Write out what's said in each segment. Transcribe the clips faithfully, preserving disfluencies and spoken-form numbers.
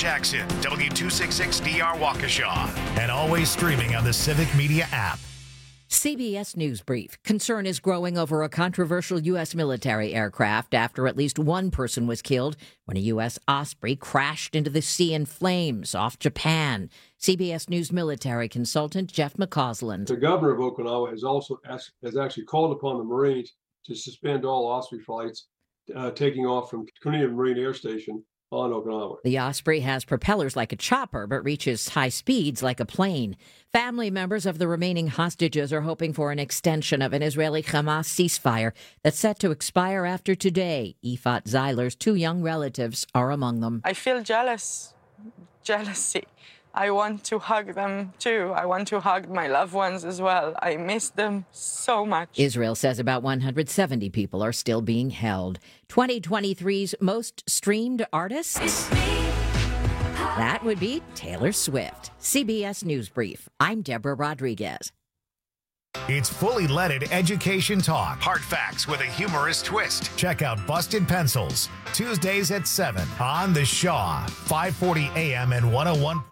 Jackson, W two sixty-six D R Waukesha, and always streaming on the Civic Media app. C B S News Brief. Concern is growing over a controversial U S military aircraft after at least one person was killed when a U S Osprey crashed into the sea in flames off Japan. C B S News military consultant Jeff McCausland. The governor of Okinawa has also asked, has actually called upon the Marines to suspend all Osprey flights uh, taking off from Kunita Marine Air Station on Okinawa. The Osprey has propellers like a chopper, but reaches high speeds like a plane. Family members of the remaining hostages are hoping for an extension of an Israeli-Hamas ceasefire that's set to expire after today. Ifat Zeiler's two young relatives are among them. I feel jealous, jealousy. I want to hug them too. I want to hug my loved ones as well. I miss them so much. Israel says about one hundred seventy people are still being held. twenty twenty-three's most streamed artists? That would be Taylor Swift. C B S News Brief. I'm Deborah Rodriguez. It's fully leaded education talk. Hard facts with a humorous twist. Check out Busted Pencils, Tuesdays at seven on The Shaw, five forty a.m. and one oh one.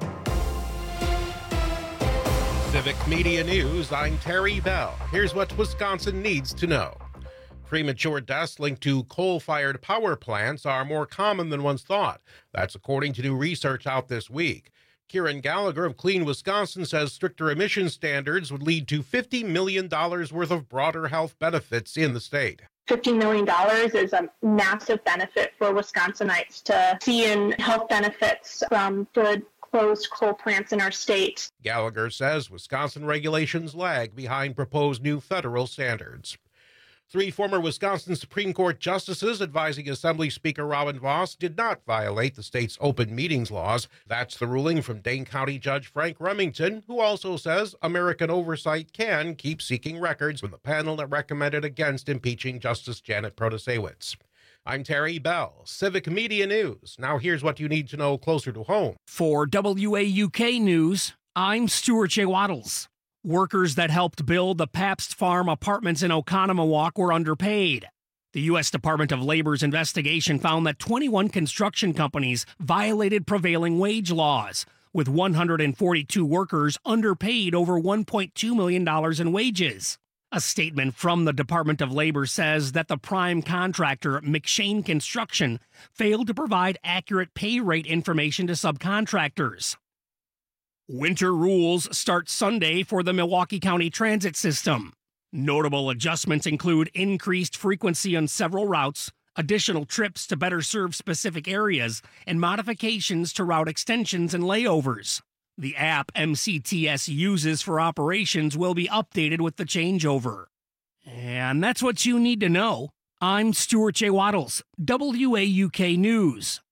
Civic Media News, I'm Terry Bell. Here's what Wisconsin needs to know. Premature deaths linked to coal-fired power plants are more common than once thought. That's according to new research out this week. Kieran Gallagher of Clean Wisconsin says stricter emission standards would lead to fifty million dollars worth of broader health benefits in the state. fifty million dollars is a massive benefit for Wisconsinites to see in health benefits from good closed coal plants in our state. Gallagher says Wisconsin regulations lag behind proposed new federal standards. Three former Wisconsin Supreme Court justices advising Assembly Speaker Robin Vos did not violate the state's open meetings laws. That's the ruling from Dane County Judge Frank Remington, who also says American oversight can keep seeking records from the panel that recommended against impeaching Justice Janet Protasewicz. I'm Terry Bell, Civic Media News. Now here's what you need to know closer to home. For W A U K News, I'm Stuart J. Waddles. Workers that helped build the Pabst Farm apartments in Oconomowoc were underpaid. The U S Department of Labor's investigation found that twenty-one construction companies violated prevailing wage laws, with one hundred forty-two workers underpaid over one point two million dollars in wages. A statement from the Department of Labor says that the prime contractor, McShane Construction, failed to provide accurate pay rate information to subcontractors. Winter rules start Sunday for the Milwaukee County Transit System. Notable adjustments include increased frequency on several routes, additional trips to better serve specific areas, and modifications to route extensions and layovers. The app M C T S uses for operations will be updated with the changeover. And that's what you need to know. I'm Stuart J. Waddles, W A U K News.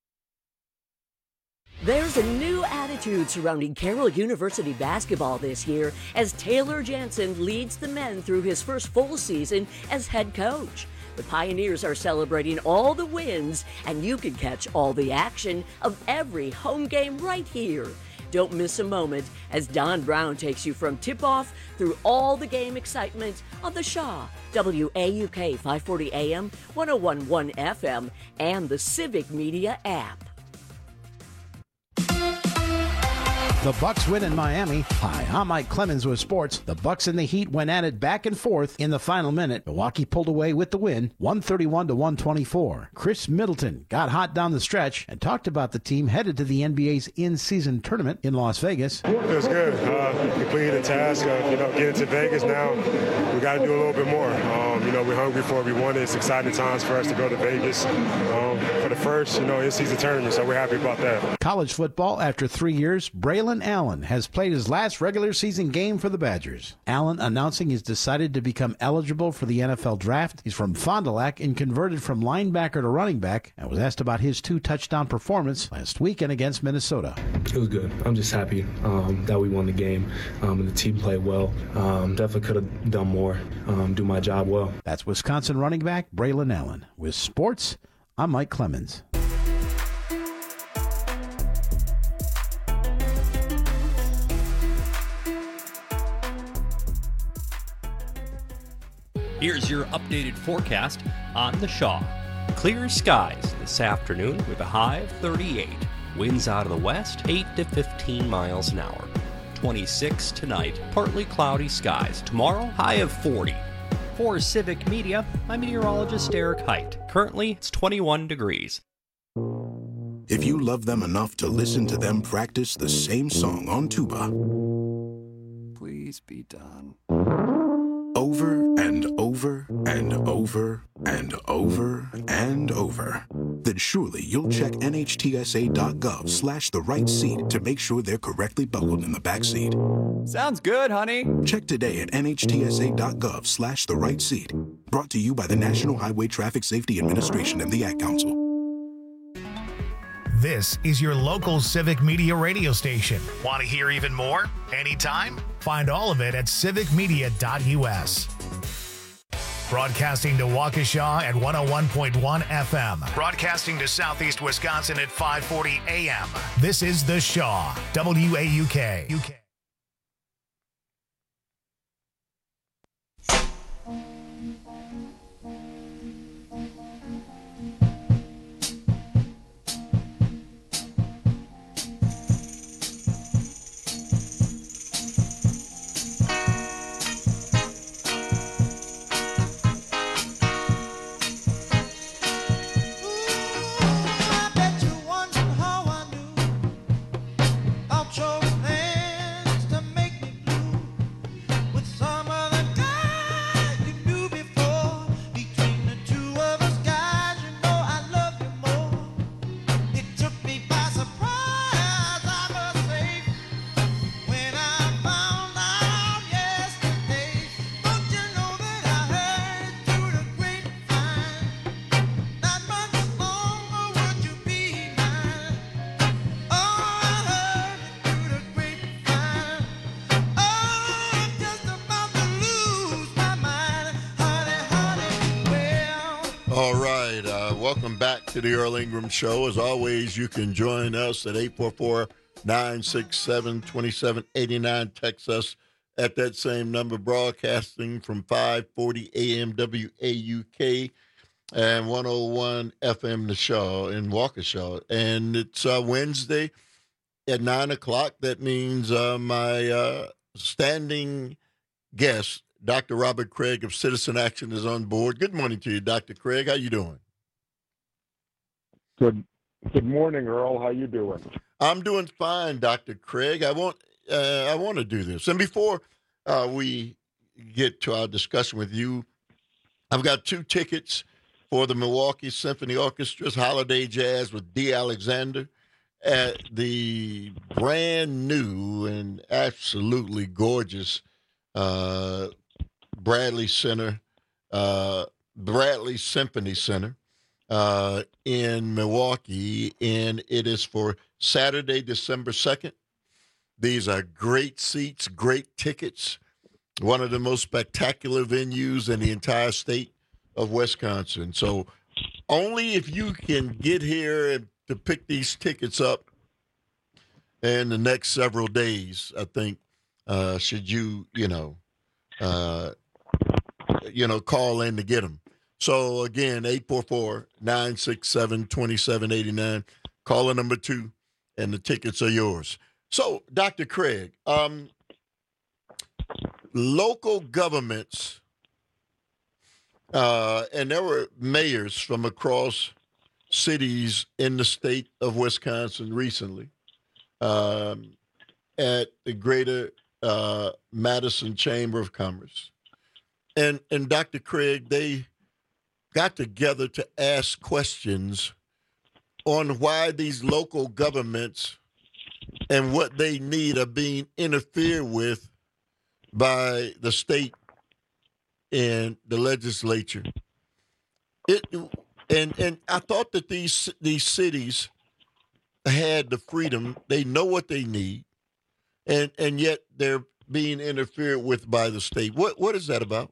There's a new attitude surrounding Carroll University basketball this year as Taylor Jansen leads the men through his first full season as head coach. The Pioneers are celebrating all the wins, and you can catch all the action of every home game right here. Don't miss a moment as Don Brown takes you from tip-off through all the game excitement on the Shaw, W A U K five forty A M, one oh one point one F M, and the Civic Media app. The Bucks win in Miami. Hi, I'm Mike Clemens with sports. The Bucks and the Heat went at it back and forth in the final minute. Milwaukee pulled away with the win, one thirty-one to one twenty-four. Chris Middleton got hot down the stretch and talked about the team headed to the N B A's in-season tournament in Las Vegas. It was good. Uh, completed the task of, you know, getting to Vegas now. We got to do a little bit more. Um, you know, we're hungry for it. We won it. It's exciting times for us to go to Vegas um, for the first, you know, in-season tournament, so we're happy about that. College football, after three years, Braylon Allen has played his last regular season game for the Badgers. Allen announcing he's decided to become eligible for the N F L draft. He's from Fond du Lac and converted from linebacker to running back, and was asked about his two-touchdown performance last weekend against Minnesota. It was good. I'm just happy um, that we won the game um, and the team played well. Um, definitely could have done more, um, do my job well. That's Wisconsin running back Braylon Allen. With sports, I'm Mike Clemens. Here's your updated forecast on the Shaw. Clear skies this afternoon with a high of thirty-eight. Winds out of the west, eight to fifteen miles an hour. twenty-six tonight, partly cloudy skies. Tomorrow, high of forty. For Civic Media, I'm meteorologist Eric Height. Currently, it's twenty-one degrees. If you love them enough to listen to them practice the same song on tuba, please be done. Over and over and over and over and over, then surely you'll check N H T S A dot gov slash the right seat to make sure they're correctly buckled in the back seat. Sounds good, honey. Check today at N H T S A dot gov slash the right seat. Brought to you by the National Highway Traffic Safety Administration and the Ad Council. This is your local Civic Media radio station. Want to hear even more? Anytime? Find all of it at civic media dot U S. Broadcasting to Waukesha at one oh one point one F M. Broadcasting to Southeast Wisconsin at five forty A M. This is The Shaw, W A U K. U K. All right, uh, welcome back to the Earl Ingram Show. As always, you can join us at eight four four, nine six seven, two seven eight nine. Text us at that same number, broadcasting from five forty A M W A U K and one oh one F M The Shaw in Waukesha. And it's uh, Wednesday at nine o'clock. That means uh, my uh, standing guest, Doctor Robert Craig of Citizen Action, is on board. Good morning to you, Doctor Craig. How you doing? Good. Good morning, Earl. How you doing? I'm doing fine, Doctor Craig. I want uh, I want to do this. And before uh, we get to our discussion with you, I've got two tickets for the Milwaukee Symphony Orchestra's Holiday Jazz with Dee Alexander at the brand new and absolutely gorgeous uh, Bradley Center, uh, Bradley Symphony Center uh, in Milwaukee, and it is for Saturday, December second. These are great seats, great tickets, one of the most spectacular venues in the entire state of Wisconsin. So only if you can get here and to pick these tickets up in the next several days, I think, uh, should you, you know, uh, you know, call in to get them. So, again, eight four four, nine six seven, two seven eight nine. Caller number two, and the tickets are yours. So, Doctor Craig, um, local governments, uh, and there were mayors from across cities in the state of Wisconsin recently um, at the Greater uh, Madison Chamber of Commerce. And, and Doctor Craig, they got together to ask questions on why these local governments and what they need are being interfered with by the state and the legislature. It and and I thought that these these cities had the freedom. They know what they need, and and yet they're being interfered with by the state. What what is that about?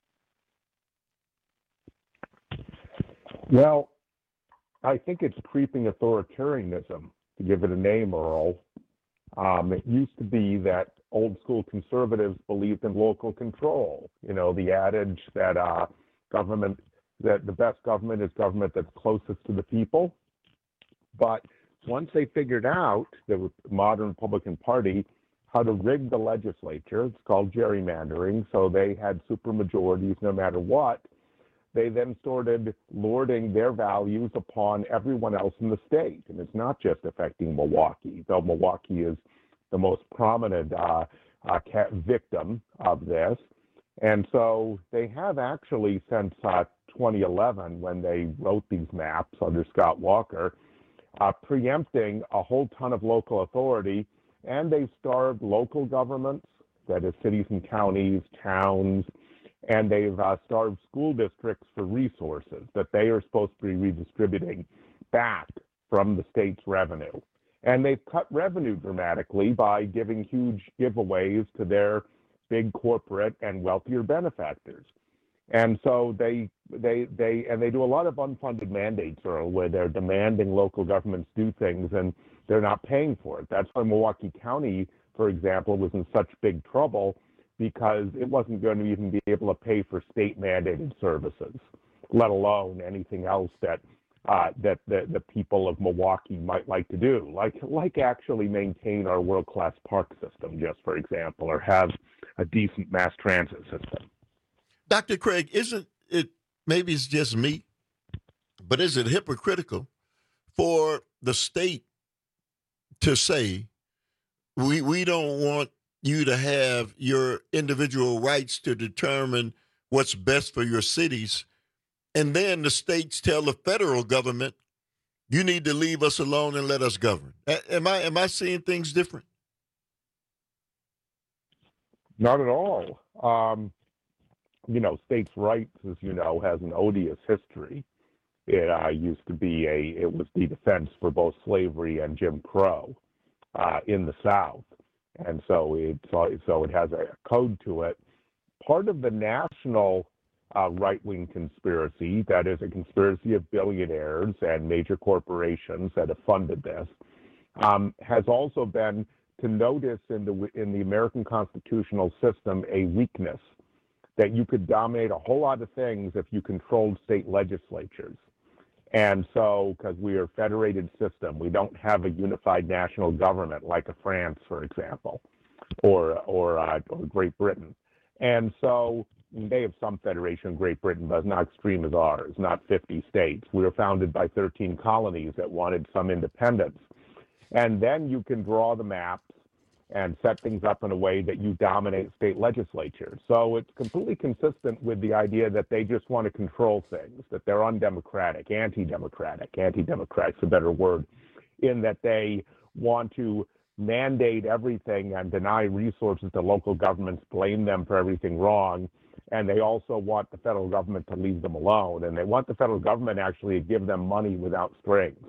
Well, I think it's creeping authoritarianism, to give it a name, Earl. Um, it used to be that old school conservatives believed in local control. You know, the adage that uh, government, that the best government is government that's closest to the people. But once they figured out, the modern Republican Party, how to rig the legislature, it's called gerrymandering, so they had supermajorities no matter what, they then started lording their values upon everyone else in the state. And it's not just affecting Milwaukee, though Milwaukee is the most prominent uh, uh, victim of this. And so they have actually, since uh, twenty eleven, when they wrote these maps under Scott Walker, uh, preempting a whole ton of local authority, and they've starved local governments, that is cities and counties, towns, and they've uh, starved school districts for resources that they are supposed to be redistributing back from the state's revenue. And they've cut revenue dramatically by giving huge giveaways to their big corporate and wealthier benefactors. And so they they they and they do a lot of unfunded mandates, Earl, where they're demanding local governments do things and they're not paying for it. That's why Milwaukee County, for example, was in such big trouble, because it wasn't going to even be able to pay for state-mandated services, let alone anything else that uh, that the, the people of Milwaukee might like to do, like like actually maintain our world-class park system, just for example, or have a decent mass transit system. Doctor Craig, isn't it, maybe it's just me, but is it hypocritical for the state to say, we we don't want you to have your individual rights to determine what's best for your cities, and then the states tell the federal government, you need to leave us alone and let us govern? Am I am I seeing things different? Not at all. Um, you know, states' rights, as you know, has an odious history. It uh, used to be a, it was the defense for both slavery and Jim Crow uh, in the South. And so it, so it has a code to it. Part of the national uh, right-wing conspiracy, that is a conspiracy of billionaires and major corporations that have funded this, um, has also been to notice in the in the American constitutional system a weakness, that you could dominate a whole lot of things if you controlled state legislatures. And so, because we are a federated system, we don't have a unified national government like a France, for example, or or, uh, or Great Britain. And so they have some federation in Great Britain, but it's not extreme as ours, not fifty states. We were founded by thirteen colonies that wanted some independence. And then you can draw the maps and set things up in a way that you dominate state legislatures. So it's completely consistent with the idea that they just want to control things, that they're undemocratic, anti-democratic, anti-democratic's a better word, in that they want to mandate everything and deny resources to local governments, blame them for everything wrong, and they also want the federal government to leave them alone, and they want the federal government actually to give them money without strings,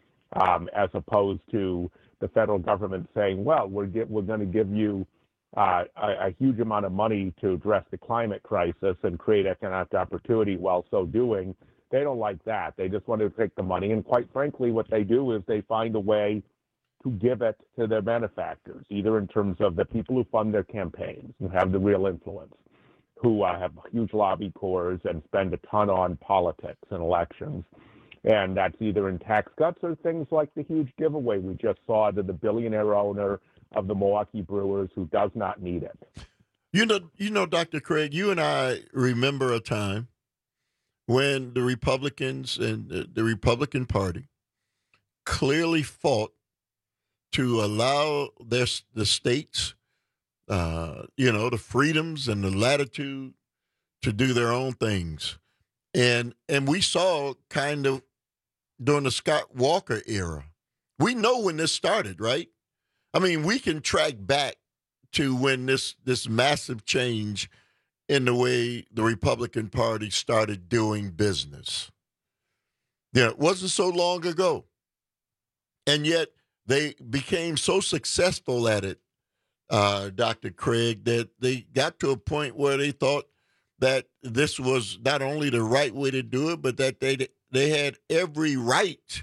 um, as opposed to the federal government saying, well, we're, get, we're going to give you uh, a, a huge amount of money to address the climate crisis and create economic opportunity while so doing. They don't like that. They just want to take the money. And quite frankly, what they do is they find a way to give it to their benefactors, either in terms of the people who fund their campaigns, who have the real influence, who uh, have huge lobby corps and spend a ton on politics and elections. And that's either in tax cuts or things like the huge giveaway we just saw to the billionaire owner of the Milwaukee Brewers who does not need it. You know, you know, Doctor Craig, you and I remember a time when the Republicans and the, the Republican Party clearly fought to allow their, the states, uh, you know, the freedoms and the latitude to do their own things. And and we saw kind of during the Scott Walker era, we know when this started, right? I mean, we can track back to when this this massive change in the way the Republican Party started doing business. Yeah, it wasn't so long ago. And yet they became so successful at it, uh, Doctor Craig, that they got to a point where they thought that this was not only the right way to do it, but that they they had every right,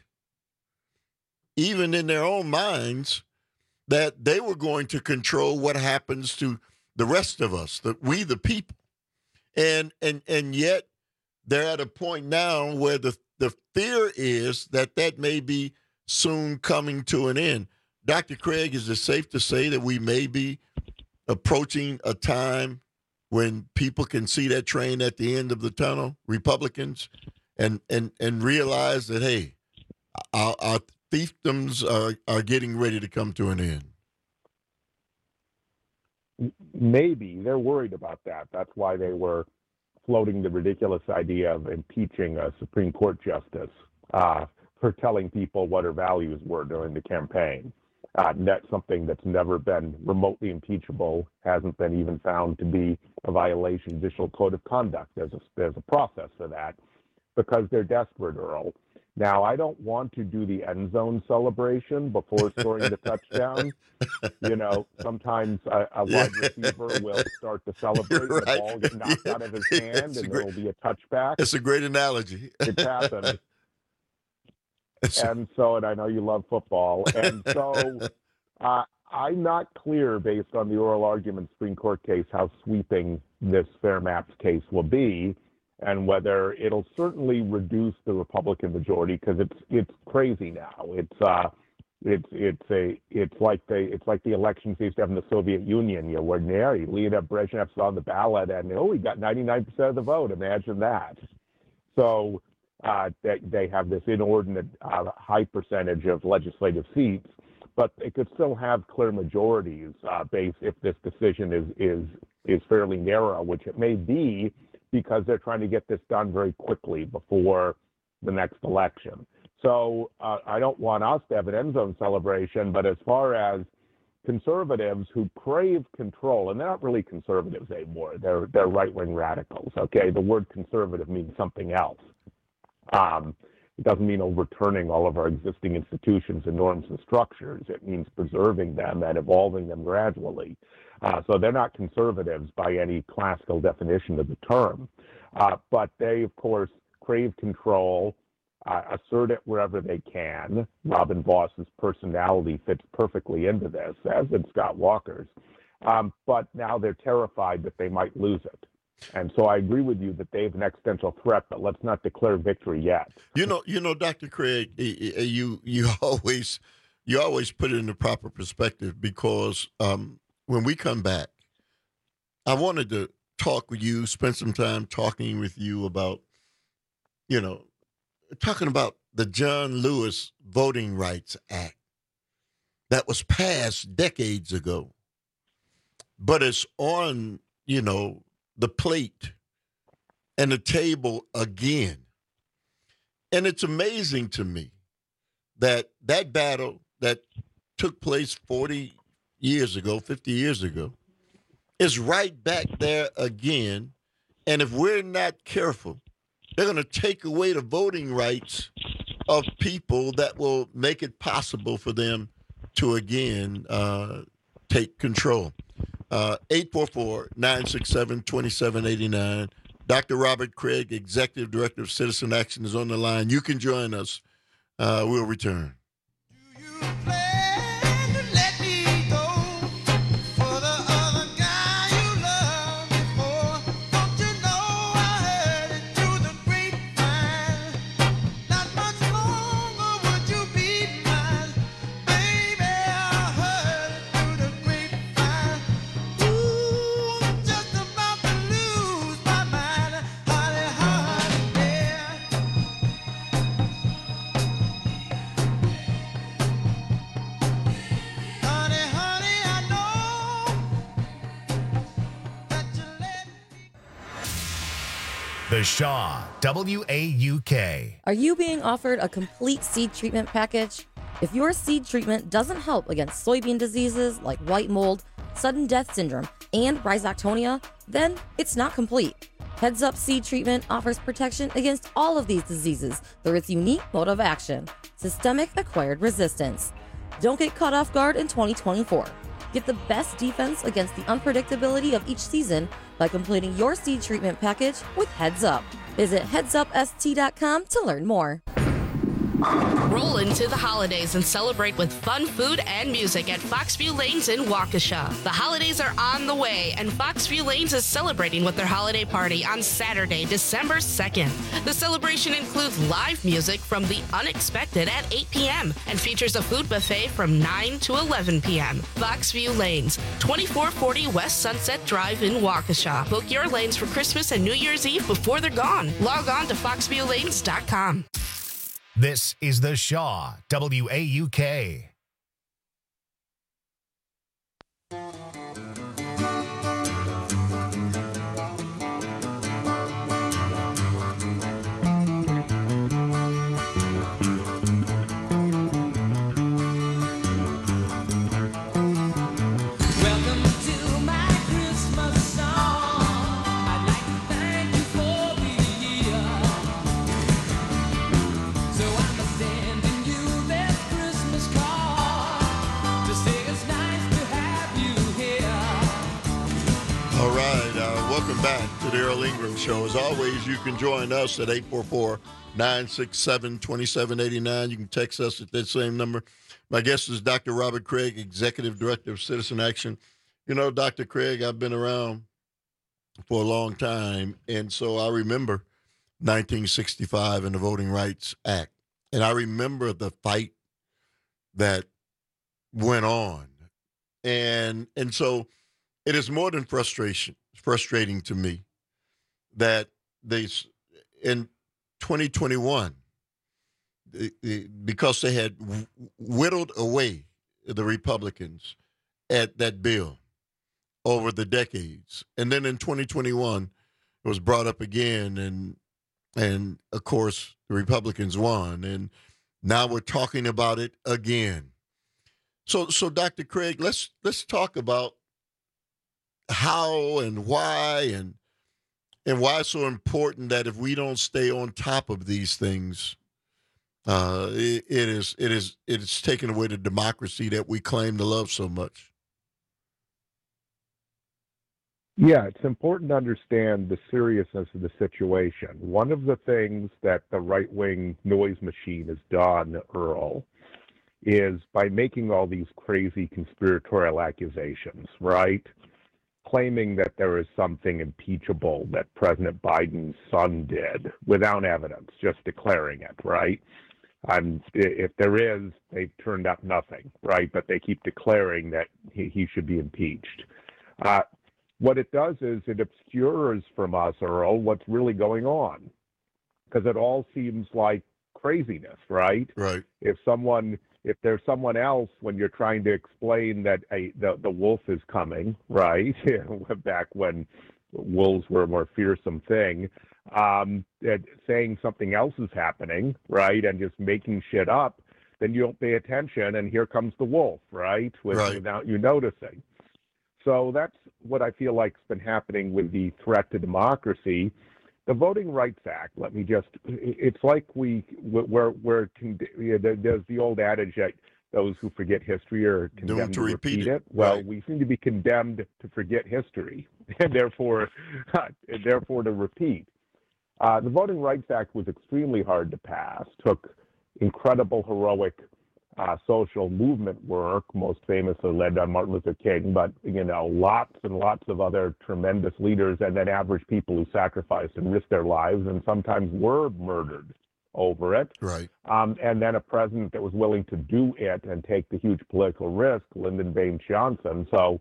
even in their own minds, that they were going to control what happens to the rest of us, that we the people. And and and yet they're at a point now where the, the fear is that that may be soon coming to an end. Doctor Craig, is it safe to say that we may be approaching a time when people can see that train at the end of the tunnel, Republicans, and and, and realize that, hey, our, our fiefdoms are, are getting ready to come to an end? Maybe. They're worried about that. That's why they were floating the ridiculous idea of impeaching a Supreme Court justice uh, for telling people what her values were during the campaign. Uh, and that's something that's never been remotely impeachable, hasn't been even found to be a violation of judicial code of conduct. There's a, there's a process for that because they're desperate, Earl. Now, I don't want to do the end zone celebration before scoring the touchdown. You know, sometimes a, a wide receiver will start to celebrate, right. The ball gets knocked out of his hand, and there will be a touchback. It's a great analogy. It's happened. And so, and I know you love football. And so uh, I'm not clear, based on the oral argument Supreme Court case, how sweeping this Fair Maps case will be, and whether it'll certainly reduce the Republican majority, because it's it's crazy now. It's uh, it's it's a it's like the it's like the elections they used to have in the Soviet Union. You know, where Neri, Leonid Brezhnev's on the ballot, and oh, he got ninety-nine percent of the vote. Imagine that. So uh, they they have this inordinate uh, high percentage of legislative seats, but it could still have clear majorities uh, based if this decision is is is fairly narrow, which it may be, because they're trying to get this done very quickly before the next election. So uh, I don't want us to have an end zone celebration, but as far as conservatives who crave control, and they're not really conservatives anymore, they're they're right-wing radicals, okay? The word conservative means something else. Um, it doesn't mean overturning all of our existing institutions and norms and structures. It means preserving them and evolving them gradually. Uh, so they're not conservatives by any classical definition of the term. Uh, but they, of course, crave control, uh, assert it wherever they can. Robin Voss's personality fits perfectly into this, as did Scott Walker's. Um, but now they're terrified that they might lose it. And so I agree with you that they have an existential threat, but let's not declare victory yet. You know, you know, Doctor Craig, you you always you always put it in the proper perspective, because um, when we come back, I wanted to talk with you, spend some time talking with you about, you know, talking about the John Lewis Voting Rights Act that was passed decades ago, but it's on, you know, the plate and the table again. And it's amazing to me that that battle that took place forty years ago, fifty years ago, is right back there again. And if we're not careful, they're going to take away the voting rights of people that will make it possible for them to again uh, take control. Uh, eight four four, nine six seven, two seven eight nine. Doctor Robert Craig, Executive Director of Citizen Action, is on the line. You can join us. Uh, we'll return. The Shaw, W A U K. Are you being offered a complete seed treatment package? If your seed treatment doesn't help against soybean diseases like white mold, sudden death syndrome, and rhizoctonia, then it's not complete. Heads Up Seed Treatment offers protection against all of these diseases through its unique mode of action, systemic acquired resistance. Don't get caught off guard in twenty twenty-four. Get the best defense against the unpredictability of each season by completing your seed treatment package with Heads Up. Visit heads up s t dot com to learn more. Roll into the holidays and celebrate with fun food and music at Foxview Lanes in Waukesha. The holidays are on the way, and Foxview Lanes is celebrating with their holiday party on Saturday, December second. The celebration includes live music from The Unexpected at eight p.m. and features a food buffet from nine to eleven p.m. Foxview Lanes, twenty-four forty West Sunset Drive in Waukesha. Book your lanes for Christmas and New Year's Eve before they're gone. Log on to fox view lanes dot com. This is The Shaw, W A U K. Welcome back to the Earl Ingram Show. As always, you can join us at eight four four, nine six seven, two seven eight nine. You can text us at that same number. My guest is Doctor Robert Craig, Executive Director of Citizen Action. You know, Doctor Craig, I've been around for a long time, and so I remember nineteen sixty-five and the Voting Rights Act. And I remember the fight that went on. And and so it is more than frustration. Frustrating to me that they, in twenty twenty-one, because they had whittled away the Republicans at that bill over the decades, and then in twenty twenty-one, it was brought up again, and and of course the Republicans won, and now we're talking about it again. So, so Doctor Craig, let's let's talk about how and why and and why it's so important that if we don't stay on top of these things, uh, it, it is it is it is taking away the democracy that we claim to love so much. Yeah, it's important to understand the seriousness of the situation. One of the things that the right-wing noise machine has done, Earl, is by making all these crazy conspiratorial accusations, right? Claiming that there is something impeachable that President Biden's son did without evidence, just declaring it, right? Um, if there is, they've turned up nothing, right? But they keep declaring that he, he should be impeached. Uh, what it does is it obscures from us, Earl, what's really going on, because it all seems like craziness, right? Right. If someone... If there's someone else, when you're trying to explain that a, the, the wolf is coming, right, back when wolves were a more fearsome thing, um, saying something else is happening, right, and just making shit up, then you don't pay attention, and here comes the wolf, right, with, right. without you noticing. So that's what I feel like's been happening with the threat to democracy. The Voting Rights Act, let me just, it's like we, we're, we're, there's the old adage that those who forget history are condemned to, to repeat, repeat it. it. Well, right. We seem to be condemned to forget history, and therefore, and therefore to repeat. Uh, the Voting Rights Act was extremely hard to pass, took incredible, heroic uh, social movement work, most famously led by Martin Luther King, but, you know, lots and lots of other tremendous leaders, and then average people who sacrificed and risked their lives and sometimes were murdered over it. Right. Um, and then a president that was willing to do it and take the huge political risk, Lyndon Baines Johnson, so,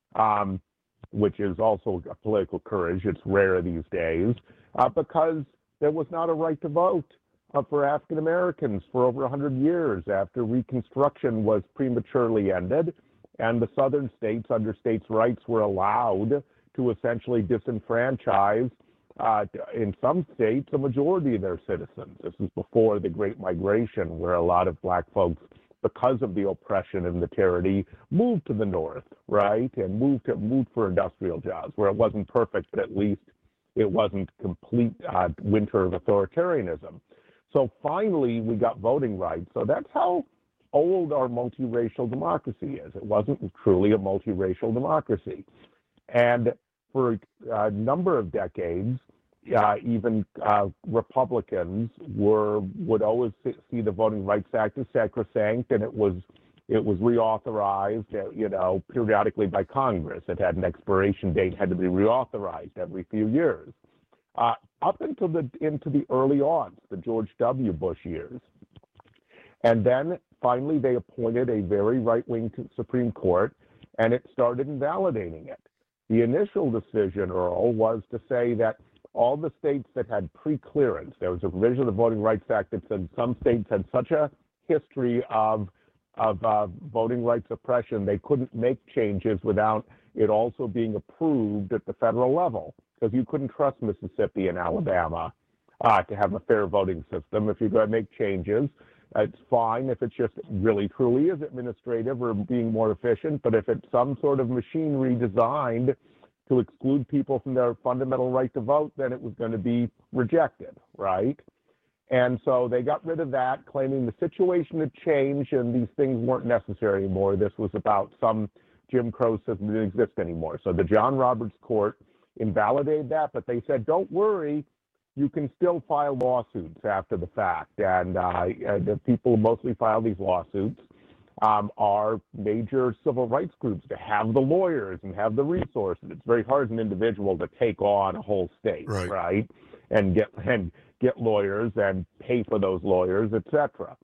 um, which is also a political courage. It's rare these days, uh, because there was not a right to vote Uh, for African Americans for over one hundred years after Reconstruction was prematurely ended, and the southern states under states' rights were allowed to essentially disenfranchise, uh, in some states, a majority of their citizens. This is before the Great Migration, where a lot of black folks, because of the oppression and the tyranny, moved to the north, right, and moved to moved for industrial jobs, where it wasn't perfect, but at least it wasn't complete uh, winter of authoritarianism. So finally, we got voting rights. So that's how old our multiracial democracy is. It wasn't truly a multiracial democracy. And for a number of decades, uh, even uh, Republicans were would always see the Voting Rights Act as sacrosanct, and it was it was reauthorized, uh, you know, periodically by Congress. It had an expiration date, had to be reauthorized every few years, uh, up until the into the early aughts, the George W. Bush years, and then finally they appointed a very right-wing Supreme Court, and it started invalidating it. The initial decision, Earl, was to say that all the states that had pre-clearance, there was a provision of the Voting Rights Act that said some states had such a history of, of uh, voting rights oppression, they couldn't make changes without it also being approved at the federal level, because you couldn't trust Mississippi and Alabama uh, to have a fair voting system. If you're going to make changes, it's fine if it's just really truly is administrative or being more efficient, but if it's some sort of machinery designed to exclude people from their fundamental right to vote, then it was going to be rejected, right? And so they got rid of that, claiming the situation had changed and these things weren't necessary anymore. This was about some Jim Crow system that didn't exist anymore. So the John Roberts Court invalidated that, but they said, don't worry, you can still file lawsuits after the fact. And uh, the people who mostly file these lawsuits um, are major civil rights groups to have the lawyers and have the resources. It's very hard as an individual to take on a whole state, right? right? And get and get lawyers and pay for those lawyers, et cetera.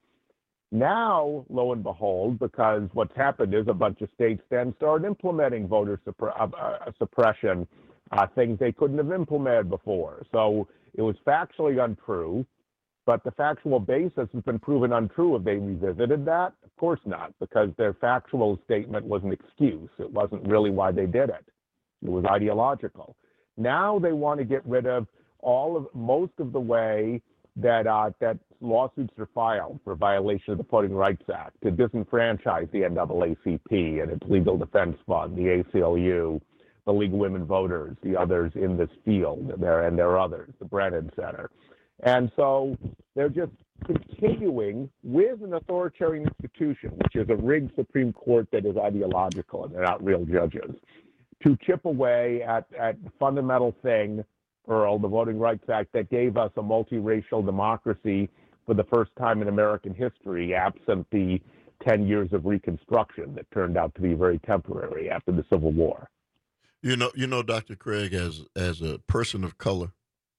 Now, lo and behold, because what's happened is a bunch of states then started implementing voter suppre- uh, suppression, uh, things they couldn't have implemented before. So it was factually untrue, but the factual basis has been proven untrue. Have they revisited that? Of course not, because their factual statement was an excuse. It wasn't really why they did it. It was ideological. Now they want to get rid of all of most of the way that uh, that lawsuits are filed for violation of the Voting Rights Act, to disenfranchise the N double A C P and its Legal Defense Fund, the A C L U, the League of Women Voters, the others in this field, there and there are others, the Brennan Center. And so they're just continuing with an authoritarian institution, which is a rigged Supreme Court that is ideological and they're not real judges, to chip away at, at the fundamental thing, Earl, the Voting Rights Act, that gave us a multiracial democracy for the first time in American history, absent the ten years of Reconstruction that turned out to be very temporary after the Civil War. You know, you know, Doctor Craig, as as a person of color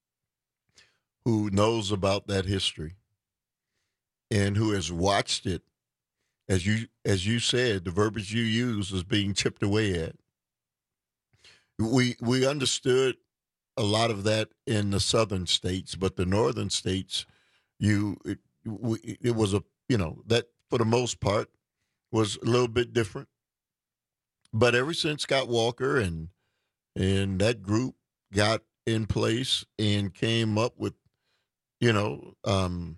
who knows about that history and who has watched it, as you as you said, the verbiage you use is being chipped away at. We we understood a lot of that in the southern states, but the northern states, you it, we, it was a you know that for the most part was a little bit different. But ever since Scott Walker and and that group got in place and came up with, you know, um,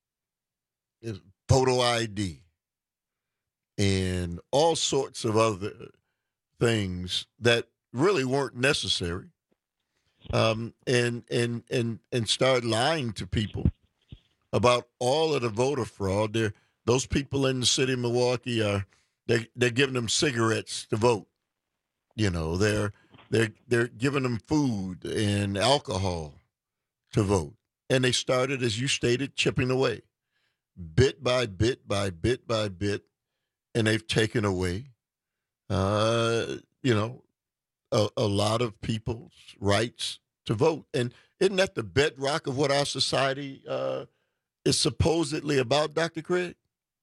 photo I D and all sorts of other things that really weren't necessary, um, and and and and started lying to people about all of the voter fraud. They're, those people in the city of Milwaukee are they they're giving them cigarettes to vote. You know, they're they're they're giving them food and alcohol to vote. And they started, as you stated, chipping away, bit by bit by bit by bit, and they've taken away, uh, you know, a, a lot of people's rights to vote. And isn't that the bedrock of what our society uh, is supposedly about, Doctor Craig?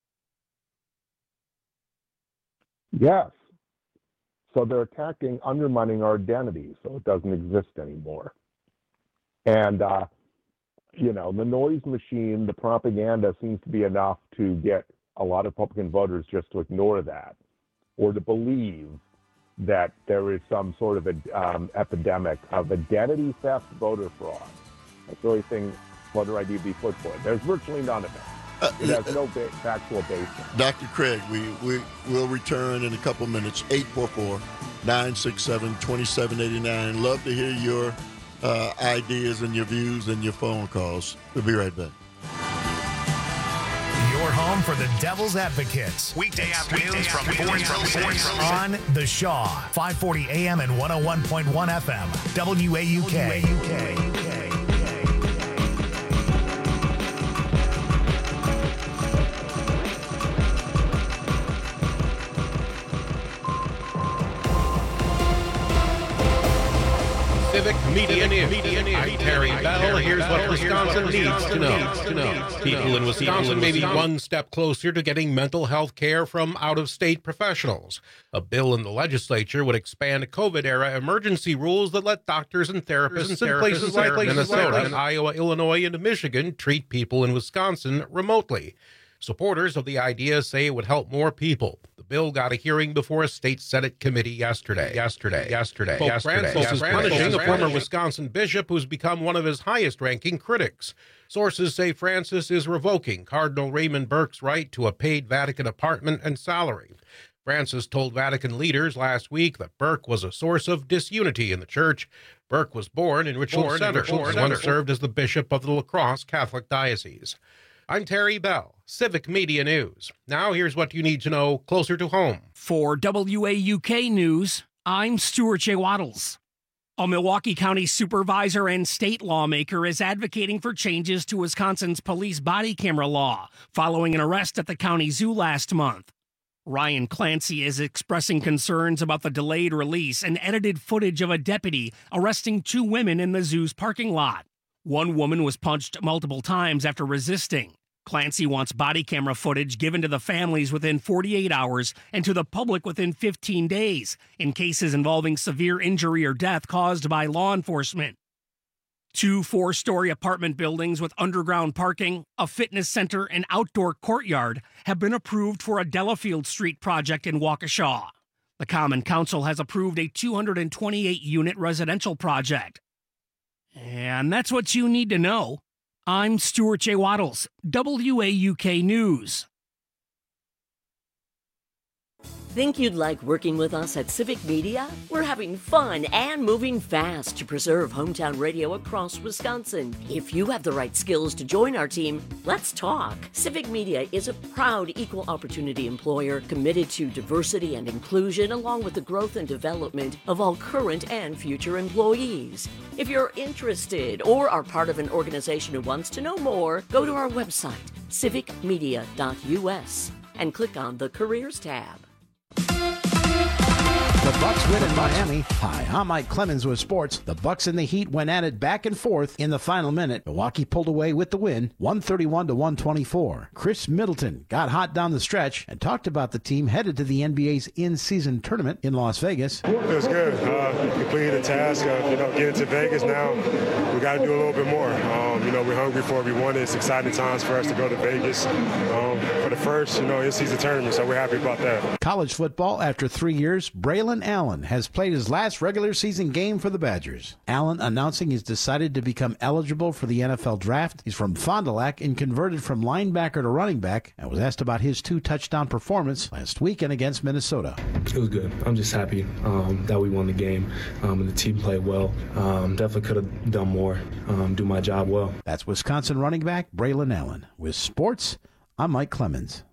Yes. So they're attacking, undermining our identity, so it doesn't exist anymore. And, uh, you know, the noise machine, the propaganda seems to be enough to get a lot of Republican voters just to ignore that or to believe that there is some sort of a, um, epidemic of identity theft voter fraud. That's the only thing voter I D be put for. There's virtually none of it. Uh, it has no ba- factual basis. Doctor Craig, we, we will return in a couple minutes. eight four four, nine six seven, two seven eight nine. Love to hear your uh, ideas and your views and your phone calls. We'll be right back. Your home for the Devil's Advocates. Weekday afternoons from four until six on The Shaw, five forty A M and one oh one point one F M. W A U K. Civic Media News. I'm Terry Bell. Here's what Wisconsin needs to know. People in Wisconsin may be one step closer to getting mental health care from out-of-state professionals. A bill in the legislature would expand COVID-era emergency rules that let doctors and therapists in places like Minnesota and Iowa, Illinois, and Michigan treat people in Wisconsin remotely. Supporters of the idea say it would help more people. The bill got a hearing before a state Senate committee yesterday. Yesterday. Yesterday. Pope yesterday. Francis is punishing a former Wisconsin bishop who's become one of his highest-ranking critics. Sources say Francis is revoking Cardinal Raymond Burke's right to a paid Vatican apartment and salary. Francis told Vatican leaders last week that Burke was a source of disunity in the church. Burke was born in Richland Center and once served as the bishop of the La Crosse Catholic Diocese. I'm Terry Bell, Civic Media News. Now here's what you need to know closer to home. For W A U K News, I'm Stuart J. Waddles. A Milwaukee County supervisor and state lawmaker is advocating for changes to Wisconsin's police body camera law following an arrest at the county zoo last month. Ryan Clancy is expressing concerns about the delayed release and edited footage of a deputy arresting two women in the zoo's parking lot. One woman was punched multiple times after resisting. Clancy wants body camera footage given to the families within forty-eight hours and to the public within fifteen days in cases involving severe injury or death caused by law enforcement. Two four-story apartment buildings with underground parking, a fitness center, and outdoor courtyard have been approved for a Delafield Street project in Waukesha. The Common Council has approved a two hundred twenty-eight unit residential project. And that's what you need to know. I'm Stuart J. Waddles, W A U K News. Think you'd like working with us at Civic Media? We're having fun and moving fast to preserve hometown radio across Wisconsin. If you have the right skills to join our team, let's talk. Civic Media is a proud equal opportunity employer committed to diversity and inclusion along with the growth and development of all current and future employees. If you're interested or are part of an organization who wants to know more, go to our website, civic media dot U S, and click on the Careers tab. The Bucks win in Miami. Hi, I'm Mike Clemens with sports. The Bucks and the Heat went at it back and forth in the final minute. Milwaukee pulled away with the win, one thirty-one to one twenty-four. Chris Middleton got hot down the stretch and talked about the team headed to the N B A's in-season tournament in Las Vegas. It was good. Uh, completed the task of, you know, getting to Vegas now. We got to do a little bit more. Um, you know, we're hungry for it. We won it. It's exciting times for us to go to Vegas um, for the first, you know, in-season tournament, so we're happy about that. College football, after three years, Braylon Allen has played his last regular season game for the Badgers. Allen announcing he's decided to become eligible for the N F L draft. He's from Fond du Lac and converted from linebacker to running back, and was asked about his two-touchdown performance last weekend against Minnesota. It was good. I'm just happy um, that we won the game um, and the team played well. Um, definitely could have done more, um, do my job well. That's Wisconsin running back Braylon Allen. With sports, I'm Mike Clemens.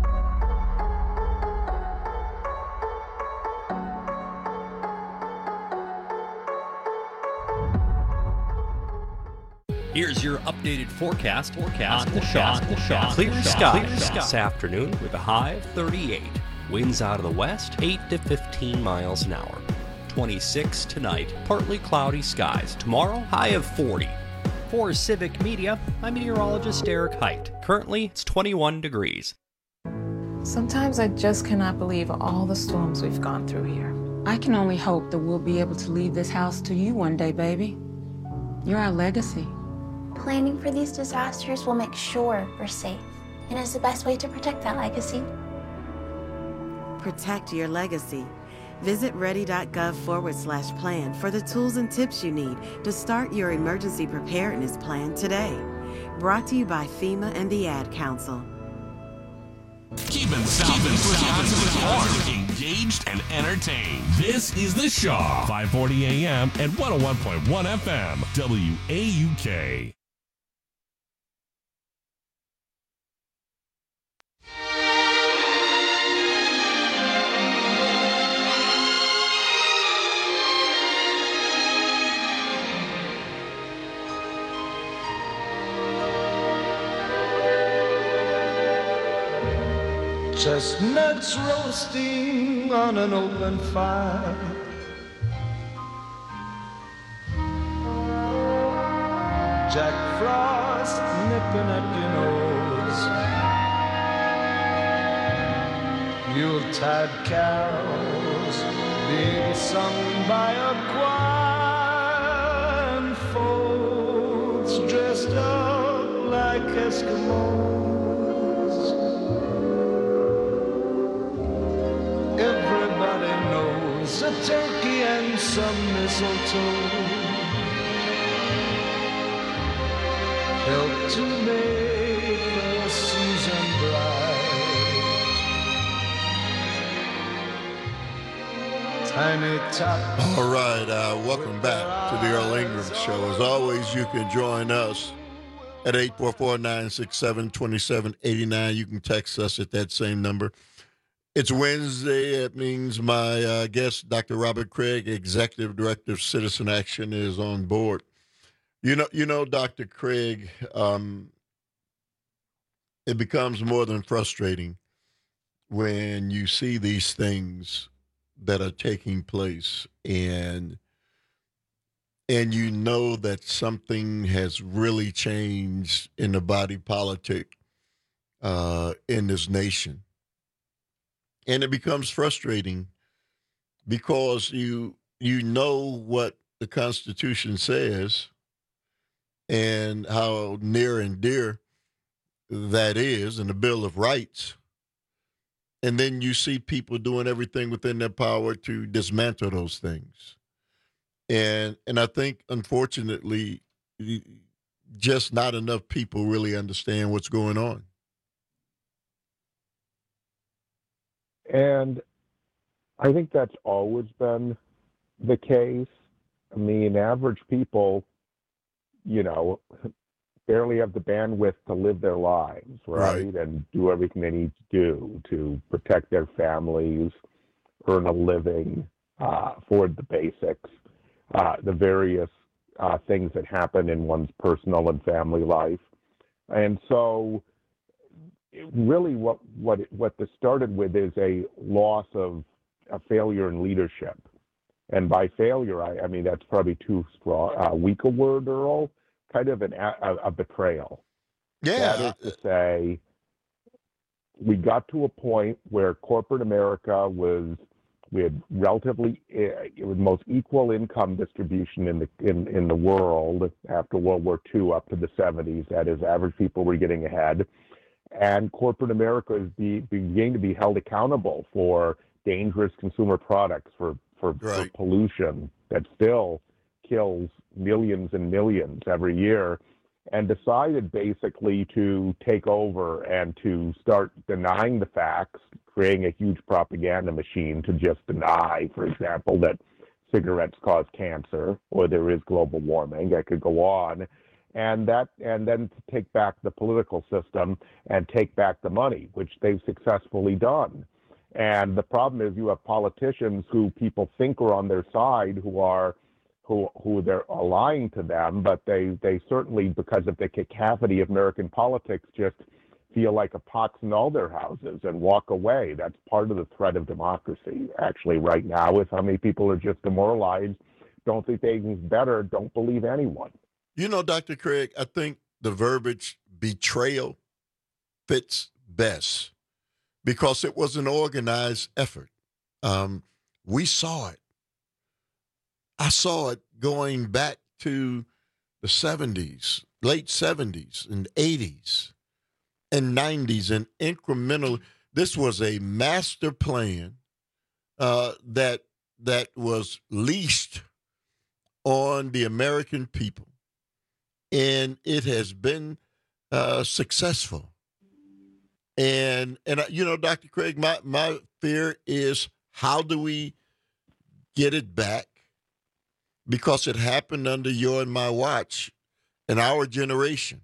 Here's your updated forecast. Forecast on the shot. The shot. Clear skies this afternoon with a high of thirty-eight. Winds out of the west, eight to fifteen miles an hour. twenty-six tonight, partly cloudy skies. Tomorrow, high of forty. For Civic Media, I'm meteorologist Eric Height. Currently, it's twenty-one degrees. Sometimes I just cannot believe all the storms we've gone through here. I can only hope that we'll be able to leave this house to you one day, baby. You're our legacy. Planning for these disasters will make sure we're safe, and is the best way to protect that legacy. Protect your legacy. Visit ready.gov forward slash plan for the tools and tips you need to start your emergency preparedness plan today. Brought to you by FEMA and the Ad Council. Keeping South Wisconsin informed, engaged, and entertained. This is The Shaw, five forty A M and one oh one point one F M, W A U K. Chestnuts roasting on an open fire, Jack Frost nipping at your nose. Yuletide carols being sung by a choir, and folks dressed up like Eskimos. Everybody knows a turkey and some mistletoe help to make the season bright. Tiny top. All right, uh, welcome back to the Earl Ingram Show. As always, you can join us at eight four four, nine six seven, two seven eight nine. You can text us at that same number. It's Wednesday. It means my uh, guest, Doctor Robert Craig, Executive Director of Citizen Action, is on board. You know, you know, Doctor Craig, um, it becomes more than frustrating when you see these things that are taking place, and and you know that something has really changed in the body politic uh, in this nation. And it becomes frustrating because you you know what the Constitution says and how near and dear that is, and the Bill of Rights. And then you see people doing everything within their power to dismantle those things. And and I think, unfortunately, just not enough people really understand what's going on. And I think that's always been the case. I mean, average people, you know, barely have the bandwidth to live their lives, right? right? And do everything they need to do to protect their families, earn a living, uh, afford the basics, uh, the various uh, things that happen in one's personal and family life. And so it really what what it, what this started with is a loss of a failure in leadership. And by failure, I, I mean, that's probably too strong, uh, weak a word, Earl. Kind of an, a, a betrayal. Yeah. That is to say, we got to a point where corporate America was, we had relatively, it was most equal income distribution in the in, in the world after World War Two up to the seventies. That is, average people were getting ahead. And corporate America is be, beginning to be held accountable for dangerous consumer products, for, for, right. for pollution that still kills millions and millions every year, and decided basically to take over and to start denying the facts, creating a huge propaganda machine to just deny, for example, that cigarettes cause cancer or there is global warming. I could go on. And that, and then to take back the political system and take back the money, which they've successfully done. And the problem is you have politicians who people think are on their side who are who who they're lying to them, but they, they certainly, because of the cacophony of American politics, just feel like a pox in all their houses and walk away. That's part of the threat of democracy, actually, right now, is how many people are just demoralized, don't think anything's better, don't believe anyone. You know, Doctor Craig, I think the verbiage betrayal fits best because it was an organized effort. Um, we saw it. I saw it going back to the seventies, late seventies and eighties and nineties, and incremental. This was a master plan uh, that that was leashed on the American people, and it has been uh, successful. And and uh, you know, Doctor Craig, my my fear is, how do we get it back? Because it happened under your and my watch in our generation.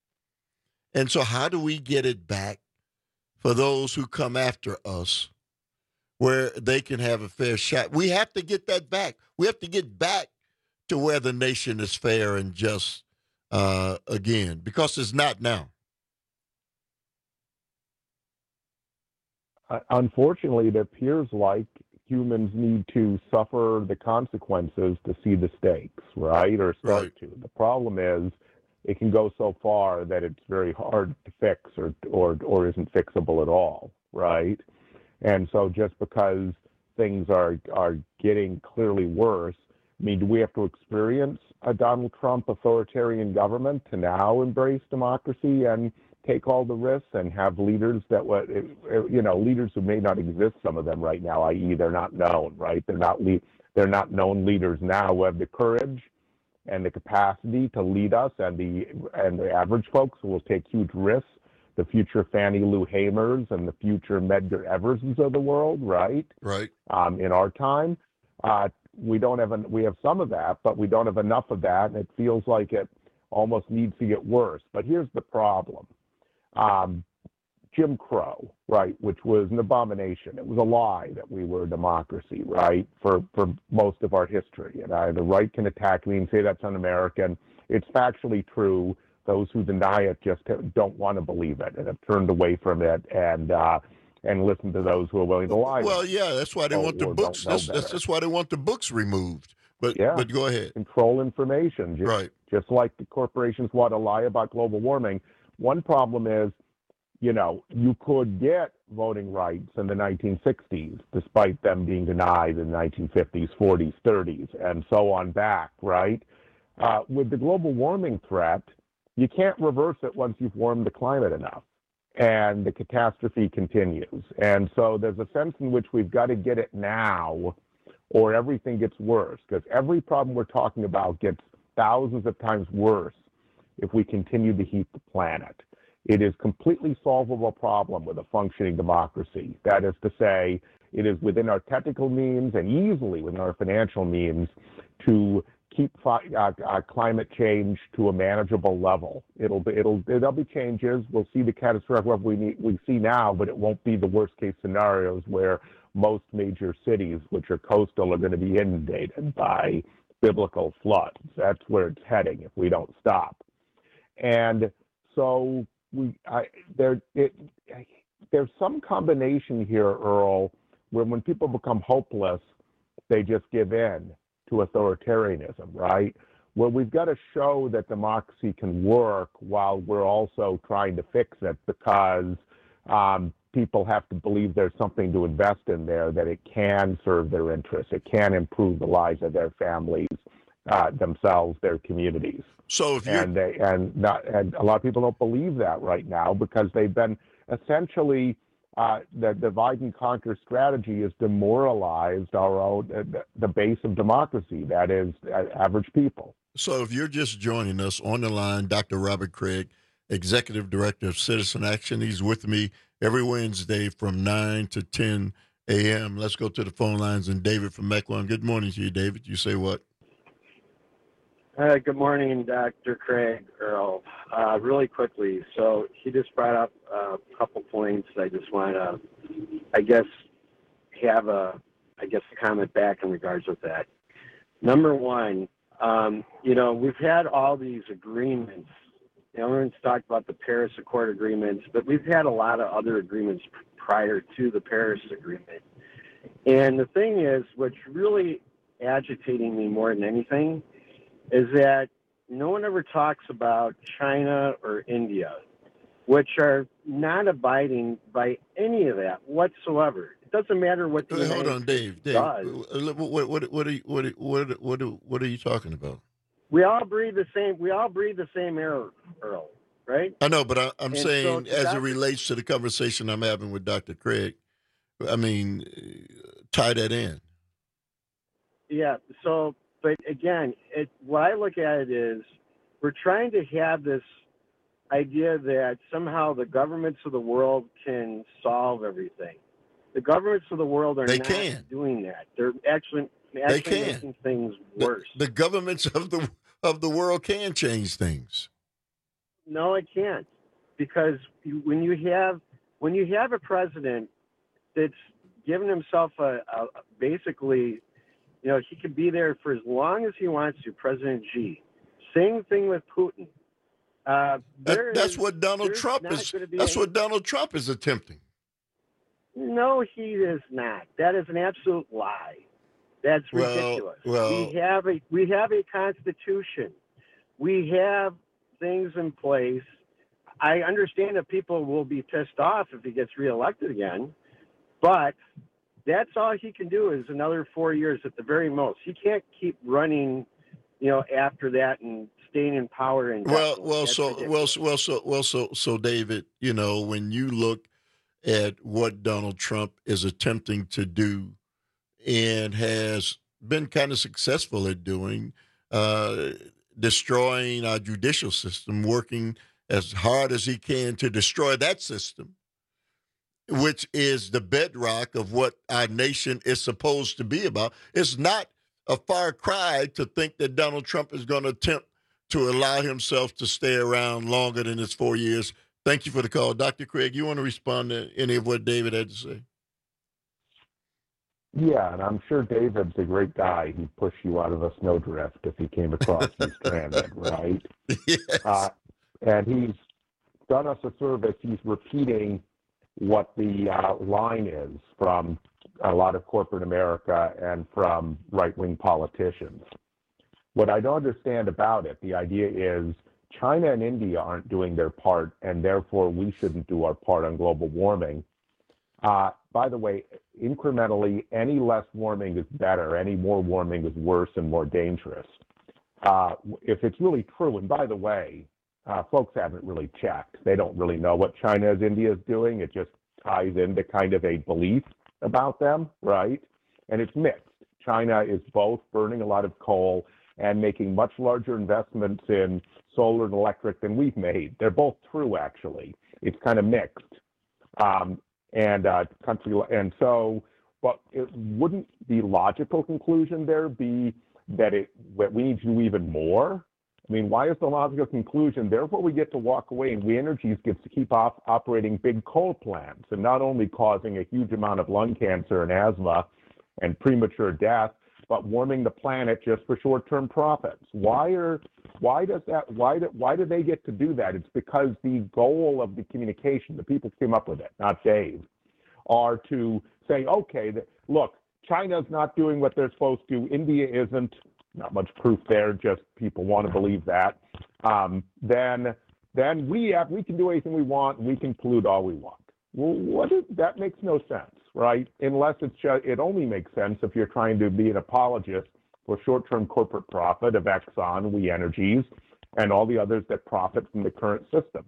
And so how do we get it back for those who come after us where they can have a fair shot? We have to get that back. We have to get back to where the nation is fair and just uh, again, because it's not now. Uh, unfortunately, it appears like humans need to suffer the consequences to see the stakes, right? Or start right. to. The problem is, it can go so far that it's very hard to fix or or or isn't fixable at all, right? And so just because things are are getting clearly worse, I mean, do we have to experience a Donald Trump authoritarian government to now embrace democracy and take all the risks and have leaders that what you know leaders who may not exist, some of them right now, that is they're not known, right? They're not le- they're not known leaders now who have the courage and the capacity to lead us, and the and the average folks who will take huge risks, the future Fannie Lou Hamers and the future Medgar Everses of the world, right? Right. Um, in our time, uh, we don't have an, we have some of that, but we don't have enough of that, and it feels like it almost needs to get worse. But here's the problem. Um, Jim Crow, right, which was an abomination. It was a lie that we were a democracy, right, for, for most of our history. And I, the right can attack me and say that's un-American. It's factually true. Those who deny it just don't want to believe it and have turned away from it and uh, and listen to those who are willing to lie. Well, yeah, that's why they or, want the books. That's, that's that's why they want the books removed. But yeah. but go ahead. Control information, just, right? Just like the corporations want to lie about global warming. One problem is, you know, you could get voting rights in the nineteen sixties, despite them being denied in the nineteen fifties, forties, thirties, and so on back, right? Uh, with the global warming threat, you can't reverse it once you've warmed the climate enough, and the catastrophe continues. And so there's a sense in which we've got to get it now, or everything gets worse, because every problem we're talking about gets thousands of times worse if we continue to heat the planet. It is a completely solvable problem with a functioning democracy. That is to say, it is within our technical means and easily within our financial means to keep uh, uh, climate change to a manageable level. It'll be, it'll, there'll be changes. We'll see the catastrophic level we need, we see now, but it won't be the worst case scenarios where most major cities, which are coastal, are going to be inundated by biblical floods. That's where it's heading if we don't stop. And so we, I, there, it, there's some combination here, Earl, where when people become hopeless, they just give in to authoritarianism, right? Well, we've got to show that democracy can work while we're also trying to fix it, because um, people have to believe there's something to invest in there, that it can serve their interests, it can improve the lives of their families, uh, themselves, their communities. So if you're... and they and not and a lot of people don't believe that right now, because they've been essentially uh, the divide and conquer strategy has demoralized our own uh, the base of democracy, that is uh, average people. So if you're just joining us on the line, Doctor Robert Craig, Executive Director of Citizen Action. He's with me every Wednesday from nine to ten a.m. Let's go to the phone lines. And David from Mequon. Good morning to you, David. You say what? Uh, good morning, Doctor Craig, Earl. Uh, really quickly, so he just brought up a couple points. I just want to, I guess, have a, I guess, a comment back in regards with that. Number one, um, you know, we've had all these agreements. You know, everyone's talked about the Paris Accord agreements, but we've had a lot of other agreements prior to the Paris Agreement. And the thing is, what's really agitating me more than anything is that no one ever talks about China or India, which are not abiding by any of that whatsoever. It doesn't matter what the Hold United on, Dave. Dave, does. what what what are you, what what what what are you talking about? We all breathe the same. We all breathe the same air, Earl. Right? I know, but I, I'm And saying so as Doctor it relates to the conversation I'm having with Doctor Craig, I mean, tie that in. Yeah. So, but again, it, what I look at it is we're trying to have this idea that somehow the governments of the world can solve everything. The governments of the world are They not can. doing that. They're actually, They actually can. making things The, worse. the governments of the of the world can change things. No, it can't, because you- when you have when you have a president that's given himself a, a basically, you know, he could be there for as long as he wants to. President Xi, same thing with Putin. Uh, there That, that's is- what Donald there's Trump not is. gonna be That's any- what Donald Trump is attempting. No, he is not. That is an absolute lie. That's Well, ridiculous. well- we have a we have a constitution. We have things in place. I understand that people will be pissed off if he gets reelected again, but that's all he can do is another four years at the very most. He can't keep running, you know, after that and staying in power. And well, well, so, well, so, well, so, well, so, so, David, you know, when you look at what Donald Trump is attempting to do and has been kind of successful at doing, uh, destroying our judicial system, working as hard as he can to destroy that system, which is the bedrock of what our nation is supposed to be about. It's not a far cry to think that Donald Trump is going to attempt to allow himself to stay around longer than his four years. Thank you for the call. Doctor Craig, you want to respond to any of what David had to say? Yeah, and I'm sure David's a great guy. He'd push you out of a snowdrift if he came across you stranded, right? Yes. Uh, and he's done us a service. He's repeating what the uh, line is from a lot of corporate America and from right-wing politicians. What I don't understand about it, the idea is China and India aren't doing their part, and therefore we shouldn't do our part on global warming. Uh, by the way, incrementally, any less warming is better. Any more warming is worse and more dangerous. Uh, if it's really true, and by the way, uh, folks haven't really checked. They don't really know what China and India is doing. It just ties into kind of a belief about them, right? And it's mixed. China is both burning a lot of coal and making much larger investments in solar and electric than we've made. They're both true, actually. It's kind of mixed. Um, and uh, country, and so, but it wouldn't the logical conclusion there be that it that we need to do even more? I mean, why is the logical conclusion? Therefore, we get to walk away, and We Energies gets to keep off operating big coal plants, and not only causing a huge amount of lung cancer and asthma and premature death, but warming the planet just for short-term profits. Why are why does that why do, why do they get to do that? It's because the goal of the communication, the people came up with it, not Dave, are to say, okay, that, look, China's not doing what they're supposed to. India isn't. Not much proof there. Just people want to believe that. Um, then then we have we can do anything we want. We can pollute all we want. Well, what is, that makes no sense, right? Unless it's just, it only makes sense if you're trying to be an apologist for short-term corporate profit of Exxon, We Energies, and all the others that profit from the current system.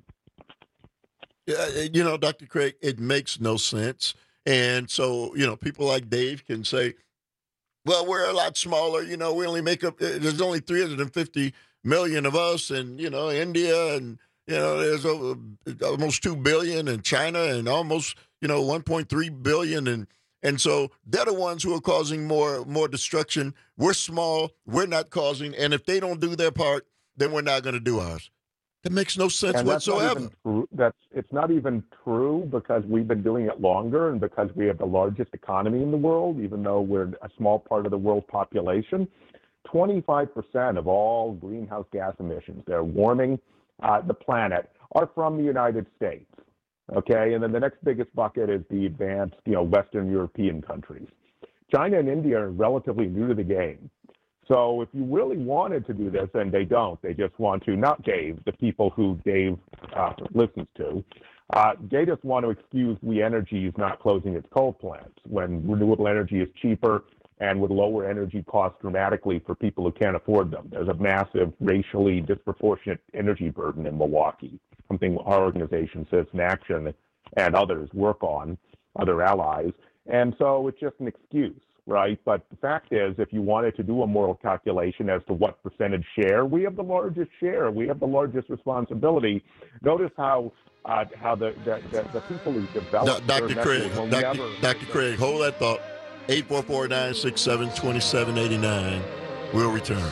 You know, Doctor Craig, it makes no sense. And so, you know, people like Dave can say, well, we're a lot smaller. You know, we only make up, there's only three hundred fifty million of us, and, you know, India, and, you know, there's over, almost two billion in China, and almost, you know, one point three billion. And, and so they're the ones who are causing more, more destruction. We're small. We're not causing. And if they don't do their part, then we're not going to do ours. That makes no sense and that's whatsoever. Not even true. That's it's not even true because we've been doing it longer and because we have the largest economy in the world, even though we're a small part of the world population. twenty-five percent of all greenhouse gas emissions that are warming uh, the planet are from the United States. Okay, and then the next biggest bucket is the advanced, you know, Western European countries. China and India are relatively new to the game. So if you really wanted to do this, and they don't, they just want to, not Dave, the people who Dave uh, listens to, uh, they just want to excuse We Energies not closing its coal plants when renewable energy is cheaper and would lower energy costs dramatically for people who can't afford them. There's a massive racially disproportionate energy burden in Milwaukee, something our organization, Citizen Action, and others work on, other allies. And so it's just an excuse. Right. But the fact is, if you wanted to do a moral calculation as to what percentage share, we have the largest share. We have the largest responsibility. Notice how uh, how the, the, the, the people who develop no, Doctor Craig, Doctor Never... Doctor Craig, hold that thought. eight four four, nine six seven, two seven eight nine. We'll return.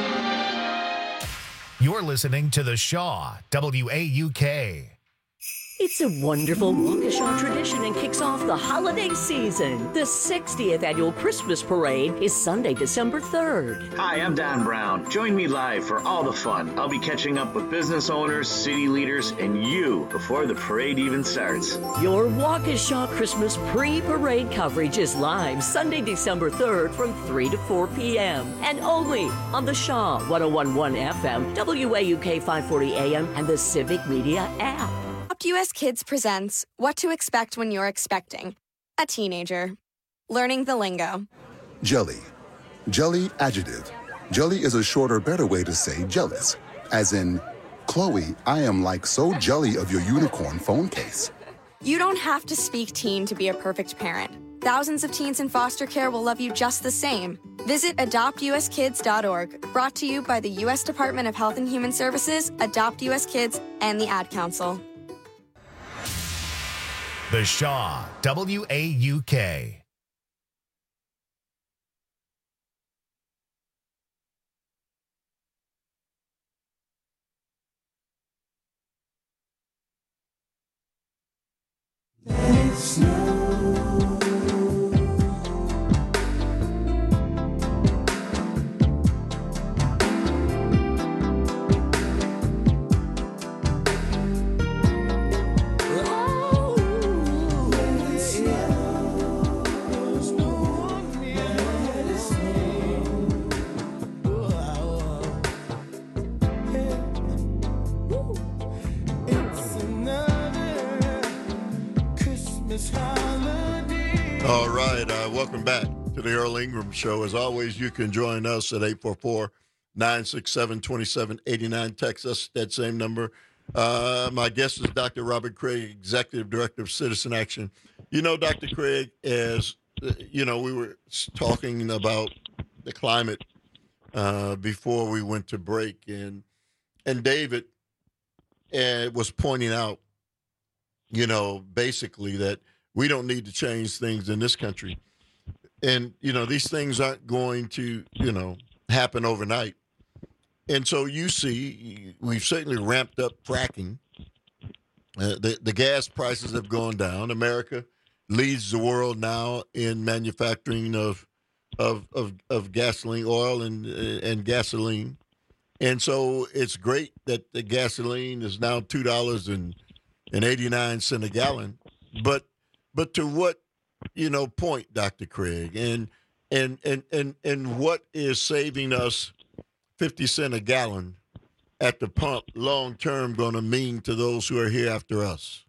You're listening to The Shaw, W A U K. It's a wonderful Waukesha tradition and kicks off the holiday season. The sixtieth annual Christmas Parade is Sunday, December third. Hi, I'm Don Brown. Join me live for all the fun. I'll be catching up with business owners, city leaders, and you before the parade even starts. Your Waukesha Christmas pre-parade coverage is live Sunday, December third from three to four p.m. and only on the Shaw one oh one point one F M, W A U K five forty A M, and the Civic Media app. U S Kids presents What to Expect When You're Expecting a Teenager. Learning the lingo. Jelly. Jelly adjective. Jelly is a shorter, better way to say jealous. As in, Chloe, I am like so jelly of your unicorn phone case. You don't have to speak teen to be a perfect parent. Thousands of teens in foster care will love you just the same. Visit adopt u s kids dot org, brought to you by the U S Department of Health and Human Services, Adopt U S Kids, and the Ad Council. The Shaw, W A U K. All right, uh, welcome back to the Earl Ingram Show. As always, you can join us at eight four four, nine six seven, two seven eight nine. Text us that same number. Uh, my guest is Doctor Robert Craig, Executive Director of Citizen Action. You know, Doctor Craig, as uh, you know, we were talking about the climate uh, before we went to break, and and David uh, was pointing out, you know, basically that we don't need to change things in this country. And, you know, these things aren't going to, you know, happen overnight. And so you see, we've certainly ramped up fracking. Uh, the, the gas prices have gone down. America leads the world now in manufacturing of of of, of gasoline, oil and and gasoline. And so it's great that the gasoline is now two dollars and eighty-nine cents a gallon. But But to what, you know, point, Doctor Craig, and and and and and what is saving us fifty cents a gallon at the pump long term going to mean to those who are here after us?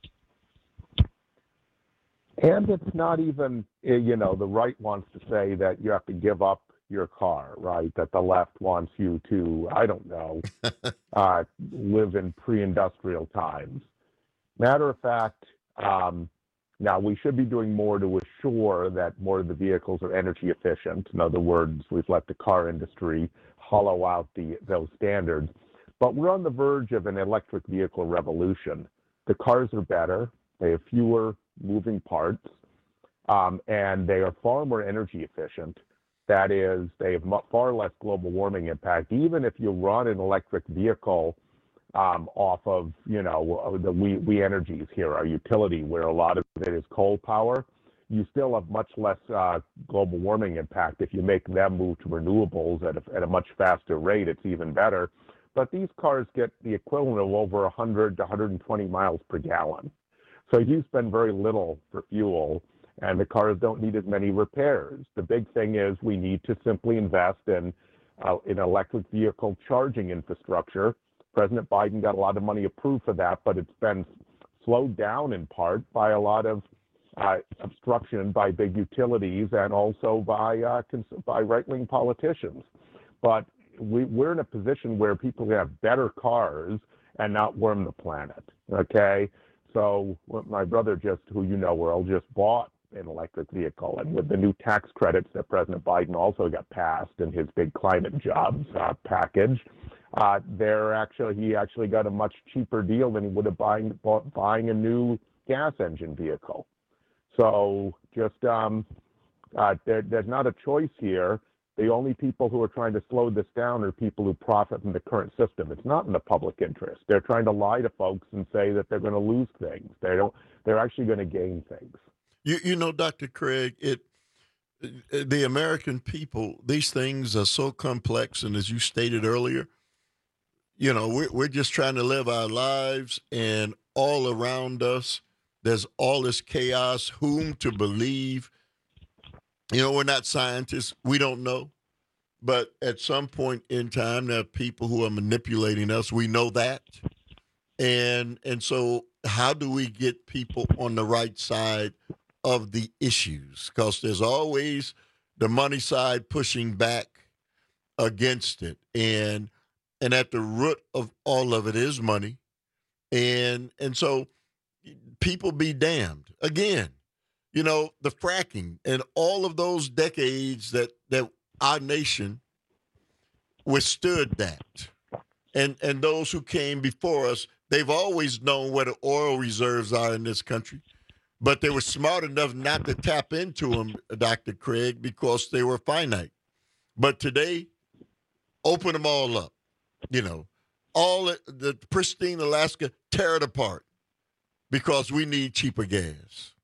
And it's not even, you know, the right wants to say that you have to give up your car, right? That the left wants you to, I don't know, uh, live in pre-industrial times. Matter of fact, um, now, we should be doing more to assure that more of the vehicles are energy efficient. In other words, we've let the car industry hollow out the those standards. But we're on the verge of an electric vehicle revolution. The cars are better. They have fewer moving parts, um, and they are far more energy efficient. That is, they have far less global warming impact. Even if you run an electric vehicle Um, off of, you know, the we, we energies here, our utility, where a lot of it is coal power, you still have much less uh, global warming impact. If you make them move to renewables at a, at a much faster rate, it's even better. But these cars get the equivalent of over one hundred to one hundred twenty miles per gallon. So you spend very little for fuel, and the cars don't need as many repairs. The big thing is we need to simply invest in, uh, in electric vehicle charging infrastructure. President Biden got a lot of money approved for that, but it's been slowed down in part by a lot of uh, obstruction by big utilities and also by uh, cons- by right-wing politicians. But we, we're in a position where people can have better cars and not warm the planet, okay? So my brother just, who you know, Earl, just bought an electric vehicle. And with the new tax credits that President Biden also got passed in his big climate jobs uh, package, Uh, they're actually, he actually got a much cheaper deal than he would have buying, bought, buying a new gas engine vehicle. So just um, uh, there, there's not a choice here. The only people who are trying to slow this down are people who profit from the current system. It's not in the public interest. They're trying to lie to folks and say that they're going to lose things. They don't. They're actually going to gain things. You, you know, Doctor Craig, it the American people, these things are so complex, and as you stated earlier, you know, we're, we're just trying to live our lives, and all around us, there's all this chaos, whom to believe. You know, we're not scientists. We don't know. But at some point in time, there are people who are manipulating us. We know that. And and so how do we get people on the right side of the issues? Because there's always the money side pushing back against it. And and at the root of all of it is money. And and so people be damned. Again, you know, the fracking and all of those decades that, that our nation withstood that. And and those who came before us, they've always known where the oil reserves are in this country. But they were smart enough not to tap into them, Doctor Craig, because they were finite. But today, open them all up. You know, all the pristine Alaska, tear it apart because we need cheaper gas.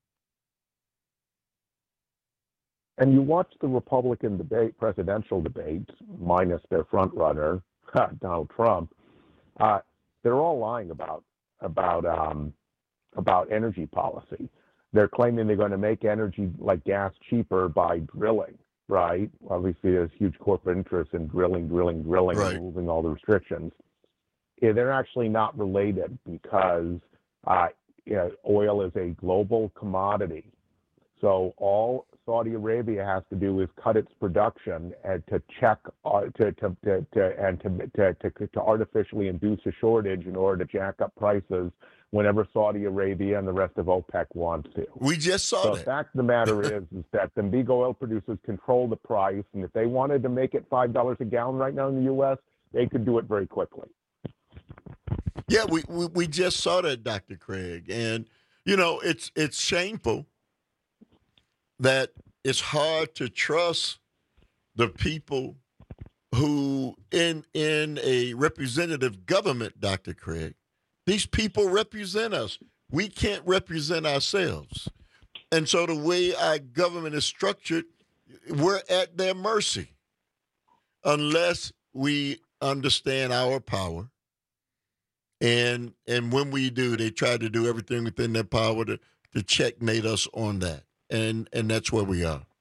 And you watch the Republican debate, presidential debates, minus their front runner, Donald Trump. Uh, they're all lying about about um, about energy policy. They're claiming they're going to make energy like gas cheaper by drilling, right? Obviously, there's huge corporate interest in drilling, drilling, drilling, right. and removing all the restrictions. Yeah, they're actually not related because uh, you know, oil is a global commodity. So all Saudi Arabia has to do is cut its production and to check uh, to, to, to, to and to, to, to, to artificially induce a shortage in order to jack up prices whenever Saudi Arabia and the rest of OPEC wants to. We just saw so that. The fact of the matter is, is that the big oil producers control the price, and if they wanted to make it five dollars a gallon right now in the U S, they could do it very quickly. Yeah, we, we, we just saw that, Doctor Craig. And, you know, it's it's shameful that it's hard to trust the people who in in a representative government, Doctor Craig. These people represent us. We can't represent ourselves. And so the way our government is structured, we're at their mercy unless we understand our power. And and when we do, they try to do everything within their power to, to checkmate us on that. And and that's where we are.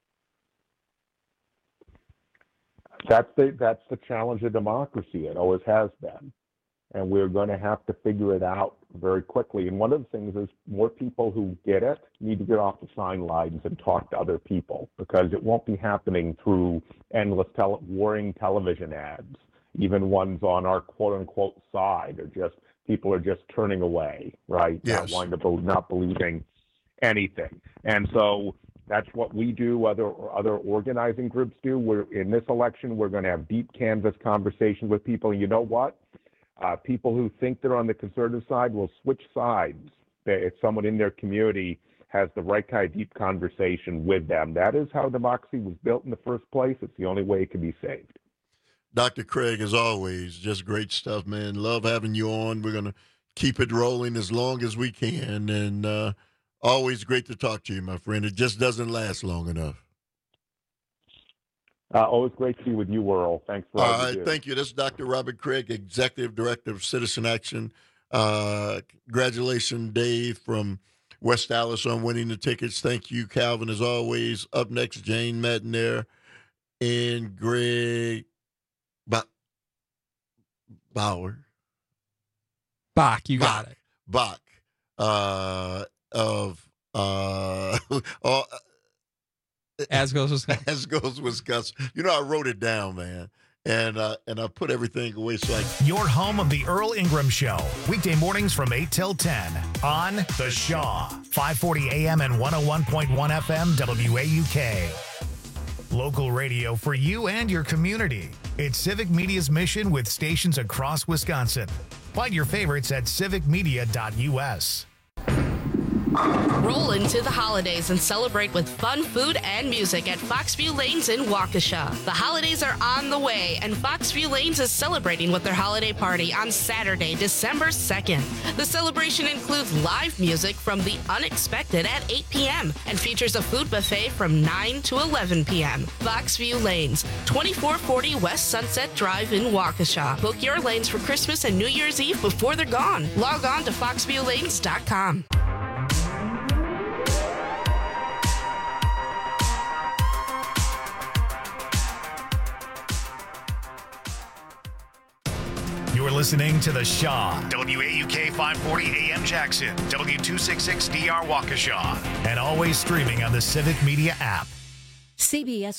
That's the that's the challenge of democracy. It always has been. And we're going to have to figure it out very quickly. And one of the things is more people who get it need to get off the sidelines and talk to other people, because it won't be happening through endless tele- warring television ads. Even ones on our quote-unquote side are just, people are just turning away, right? Yes. Not wanting to, not believing anything. And so that's what we do, other other organizing groups do. We're in this election, we're going to have deep canvas conversations with people. And you know what? Uh, people who think they're on the conservative side will switch sides if someone in their community has the right kind of deep conversation with them. That is how democracy was built in the first place. It's the only way it can be saved. Doctor Craig, as always, just great stuff, man. Love having you on. We're going to keep it rolling as long as we can. And uh, always great to talk to you, my friend. It just doesn't last long enough. Uh, always great to be with you, Earl. Thanks for all All you right, do. thank you. This is Doctor Robert Craig, Executive Director of Citizen Action. Uh, congratulations, Dave, from West Allis on winning the tickets. Thank you, Calvin, as always. Up next, Jane Madden and Greg ba- Bauer. Bach, you got Bach, it. Bach uh, of uh, uh, As goes Wisconsin. As goes Wisconsin. You know, I wrote it down, man, and uh, and I put everything away so I. Your home of the Earl Ingram Show, weekday mornings from eight till ten on The Shaw, five forty A M and one oh one point one F M W A U K. Local radio for you and your community. It's Civic Media's mission with stations across Wisconsin. Find your favorites at civic media dot U S. Roll into the holidays and celebrate with fun food and music at Foxview Lanes in Waukesha. The holidays are on the way, and Foxview Lanes is celebrating with their holiday party on Saturday, December second. The celebration includes live music from The Unexpected at eight p.m. and features a food buffet from nine to eleven p.m. Foxview Lanes, twenty-four forty West Sunset Drive in Waukesha. Book your lanes for Christmas and New Year's Eve before they're gone. Log on to foxview lanes dot com. You're listening to The Shaw, W A U K five forty A M Jackson, W two sixty-six D R Waukesha, and always streaming on the Civic Media app. C B S